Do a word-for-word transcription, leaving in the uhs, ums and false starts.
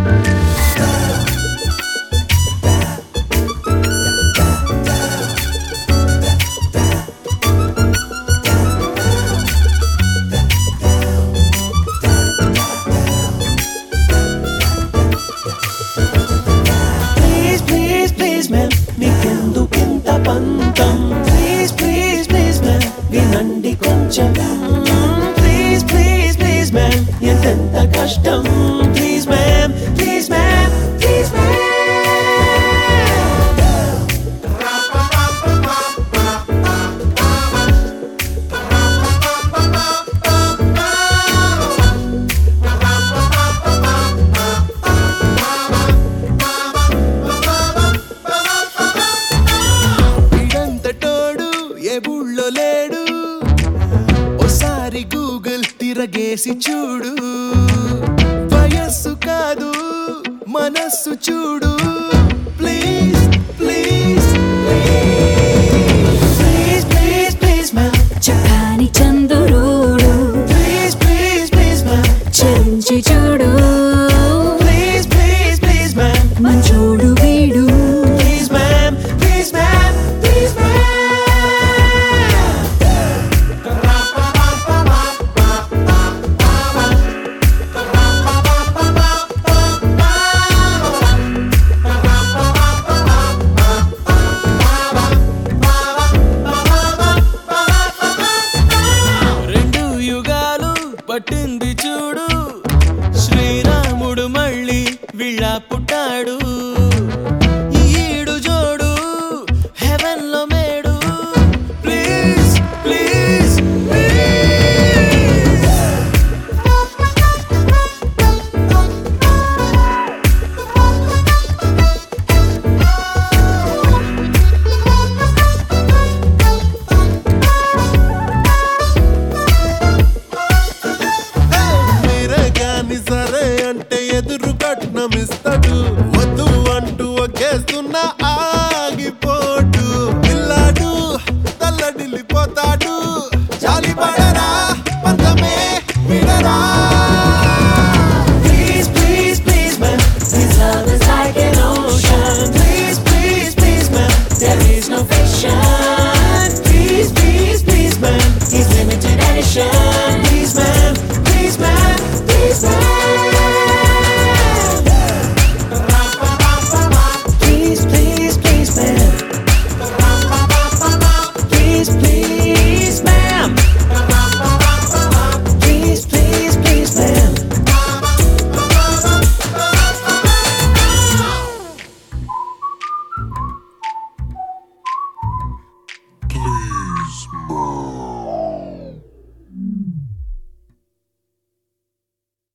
Please, please, please, man, vinandi koncham. Please, please, please, man, ententa kashtam. Please, ma'am, please, ma'am, please, ma'am. లేడు ఓసారి Google తిరగేసి చూడు వయస్సు కాదు మనస్సు చూడు please please Please, please, please, man, చక్కని చంద్రుడు please, please, please, man, చెంచి చూడు please, please, please, man, మంచోడు వీడు please, ma'am, please, ma'am, please, ma'am. రెండు యుగాలు పట్టింది చూడు శ్రీరాముడు మళ్ళీ వీళ్ళ పుట్టాడు ఈడు జోడు హెవెన్ లో మేడు ప్లీజ్ ప్లీజ్ మీరే గాని సరే అంటే ఎదురు కట్నం ఇస్తాడు